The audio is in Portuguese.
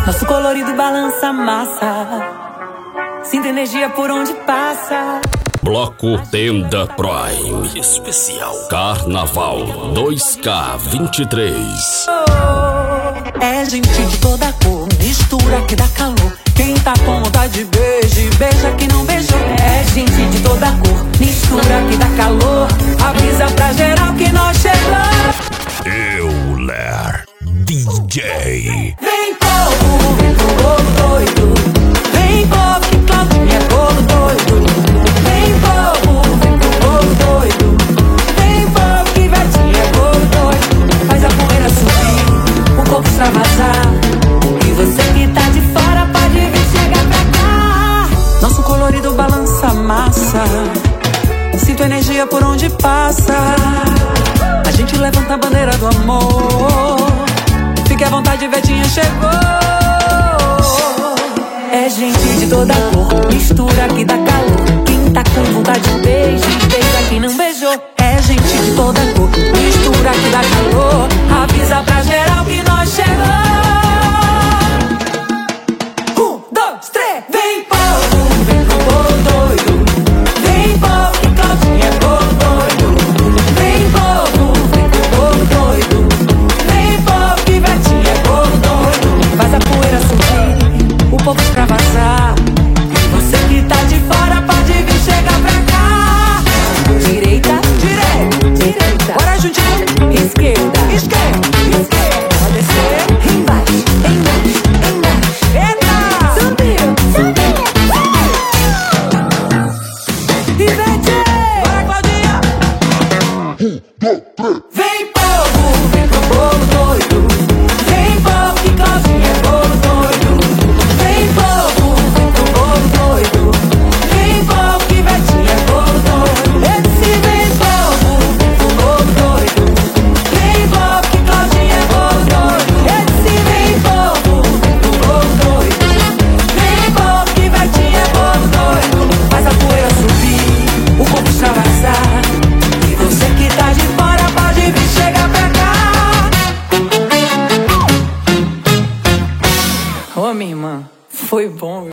Nosso colorido balança a massa, sinto energia por onde passa. Bloco Tenda Prime Especial Carnaval 2K23. É gente de toda cor, mistura que dá calor. Quem tá com vontade beije, beija que não beijou. É gente de toda cor, mistura que dá calor. Avisa pra geral que nós chegamos. Euler DJ. Vem povo, vem pro bolo doido. Vem povo que Claudinha é bolo doido. Vem povo, vem pro bolo doido. Vem povo que Vetinha é bolo doido. Faz a poeira subir, o corpo extravasar. E você que tá de fora pode vir chegar pra cá. Nosso colorido balança a massa, sinto energia por onde passa. A gente levanta a bandeira do amor. Fique à vontade, Vetinha chegou. É gente de toda cor, mistura que dá calor. Quem tá com vontade beije, beija quem não beijou. É gente de toda cor, mistura que dá calor. Avisa pra geral que nós chegamos. 1, 2, 3, vem povo, vem pro bolo doido. Vem povo que Claudinha é bolo doido. Vem povo, vem pro bolo doido. Vem povo que Vetinha é bolo doido. Faz a poeira subir, o povo extravasar. E você que tá de fora pode vir chegar pra cá. Direita, direita, direita. Bora juntinho, esquerda, esquerda, esquerda. Pode descer, embaixo, embaixo, embaixo. Eita, subiu, subiu. Ivete, bora Claudinha. 1, 2, 3. Vem povo, vem pro bolo doido. Vem povo que Claudinha é bolo doido. Vem povo, vem pro bolo doido. Vem povo que Vetinha é bolo doido. Esse vem povo, vem pro bolo doido. Vem povo que Claudinha é bolo doido. Esse vem povo, vem pro bolo doido. Vem povo que Vetinha é bolo doido. Faz a poeira subir, o corpo extravasar. E você que tá de fora pode vir chegar pra cá. Ô, minha irmã, foi bom.